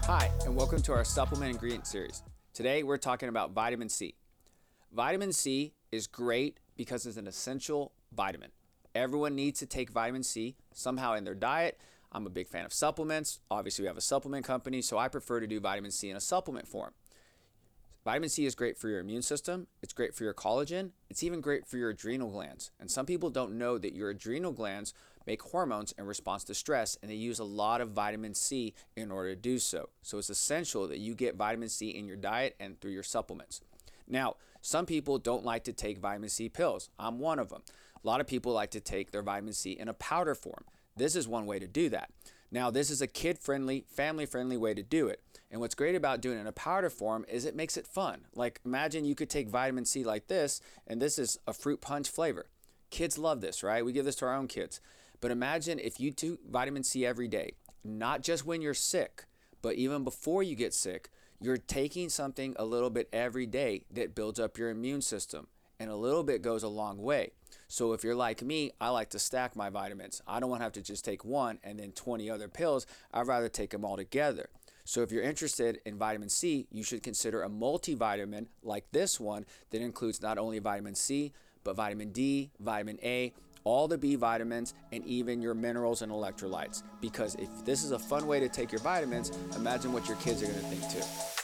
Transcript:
Hi, and welcome to our supplement ingredient series. Today we're talking about vitamin C. Vitamin C is great because it's an essential vitamin. Everyone needs to take vitamin C somehow in their diet. I'm a big fan of supplements. Obviously, we have a supplement company, so I prefer to do vitamin C in a supplement form. Vitamin C is great for your immune system. It's great for your collagen. It's even great for your adrenal glands. And some people don't know that your adrenal glands make hormones in response to stress, and they use a lot of vitamin C in order to do so. So it's essential that you get vitamin C in your diet and through your supplements. Now, some people don't like to take vitamin C pills. I'm one of them. A lot of people like to take their vitamin C in a powder form. This is one way to do that. Now, this is a kid-friendly, family-friendly way to do it. And what's great about doing it in a powder form is it makes it fun. Like, imagine you could take vitamin C like this, and this is a fruit punch flavor. Kids love this, right? We give this to our own kids. But imagine if you took vitamin C every day, not just when you're sick, but even before you get sick, you're taking something a little bit every day that builds up your immune system. And a little bit goes a long way. So if you're like me, I like to stack my vitamins. I don't want to have to just take one and then 20 other pills. I'd rather take them all together. So if you're interested in vitamin C, you should consider a multivitamin like this one that includes not only vitamin C, but vitamin D, vitamin A, all the B vitamins, and even your minerals and electrolytes. Because if this is a fun way to take your vitamins, imagine what your kids are going to think too.